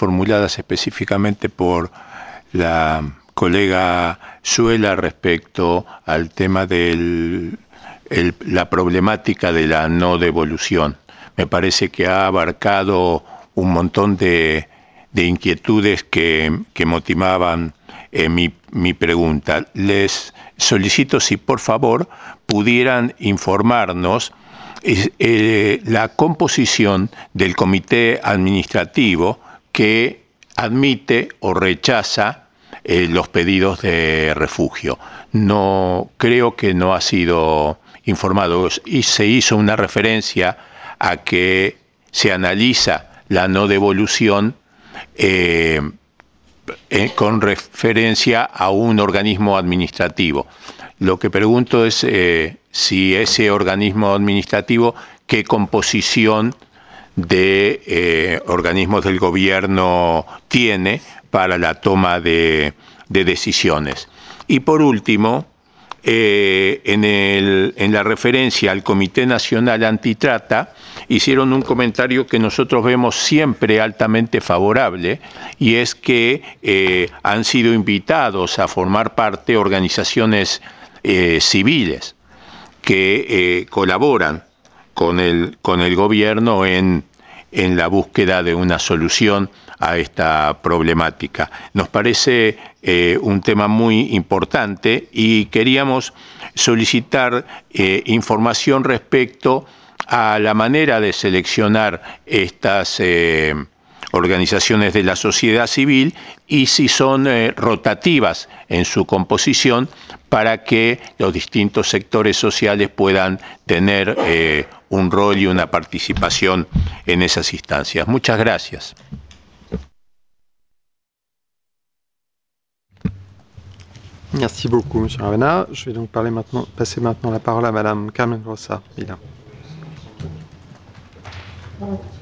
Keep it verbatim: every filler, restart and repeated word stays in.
formuladas específicamente por la colega Suela respecto al tema de la problemática de la no devolución. Me parece que ha abarcado un montón de, de inquietudes que, que motivaban eh, mi, mi pregunta. Les solicito si por favor pudieran informarnos eh, la composición del comité administrativo que admite o rechaza eh, los pedidos de refugio. No creo que no ha sido informado y se hizo una referencia a que se analiza la no devolución eh, eh, con referencia a un organismo administrativo. Lo que pregunto es eh, si ese organismo administrativo, qué composición de eh, organismos del gobierno tiene para la toma de, de decisiones. Y por último, eh, en, el, en la referencia al Comité Nacional Antitrata, hicieron un comentario que nosotros vemos siempre altamente favorable, y es que eh, han sido invitados a formar parte organizaciones eh, civiles que eh, colaboran con el, con el gobierno en, en la búsqueda de una solución a esta problemática. Nos parece eh, un tema muy importante y queríamos solicitar eh, información respecto a la manera de seleccionar estas eh, organizaciones de la sociedad civil y si son eh, rotativas en su composición para que los distintos sectores sociales puedan tener eh, un rol y una participación en esas instancias. Muchas gracias. Merci beaucoup, M. Ravena. Je vais donc parler maintenant, passer maintenant la parole à Mme Carmen Rosa. Bien.